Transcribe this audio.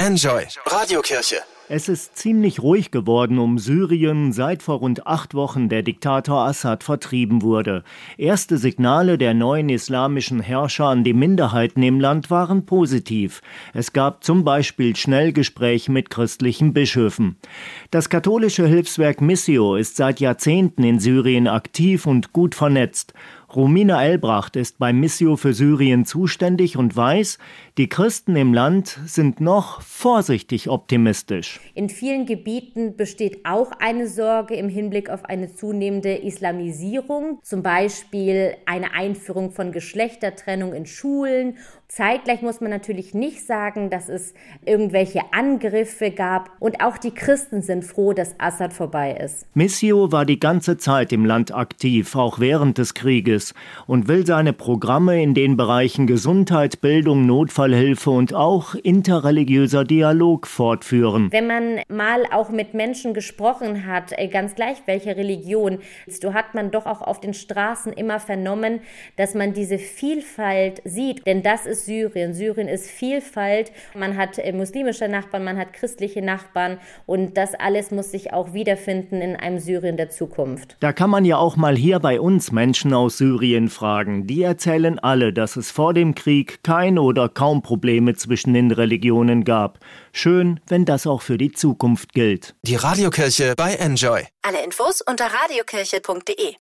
Enjoy Radiokirche. Es ist ziemlich ruhig geworden um Syrien, seit vor rund 8 Wochen der Diktator Assad vertrieben wurde. Erste Signale der neuen islamischen Herrscher an die Minderheiten im Land waren positiv. Es gab zum Beispiel Schnellgespräche mit christlichen Bischöfen. Das katholische Hilfswerk Missio ist seit Jahrzehnten in Syrien aktiv und gut vernetzt. Romina Elbracht ist bei Missio für Syrien zuständig und weiß, die Christen im Land sind noch vorsichtig optimistisch. In vielen Gebieten besteht auch eine Sorge im Hinblick auf eine zunehmende Islamisierung, zum Beispiel eine Einführung von Geschlechtertrennung in Schulen. Zeitgleich muss man natürlich nicht sagen, dass es irgendwelche Angriffe gab. Und auch die Christen sind froh, dass Assad vorbei ist. Missio war die ganze Zeit im Land aktiv, auch während des Krieges, und will seine Programme in den Bereichen Gesundheit, Bildung, Notfallhilfe und auch interreligiöser Dialog fortführen. Wenn man mal auch mit Menschen gesprochen hat, ganz gleich welcher Religion, so hat man doch auch auf den Straßen immer vernommen, dass man diese Vielfalt sieht. Denn das ist Syrien. Syrien ist Vielfalt. Man hat muslimische Nachbarn, man hat christliche Nachbarn und das alles muss sich auch wiederfinden in einem Syrien der Zukunft. Da kann man ja auch mal hier bei uns Menschen aus Syrien fragen. Die erzählen alle, dass es vor dem Krieg keine oder kaum Probleme zwischen den Religionen gab. Schön, wenn das auch für die Zukunft gilt. Die Radiokirche bei Enjoy. Alle Infos unter radiokirche.de.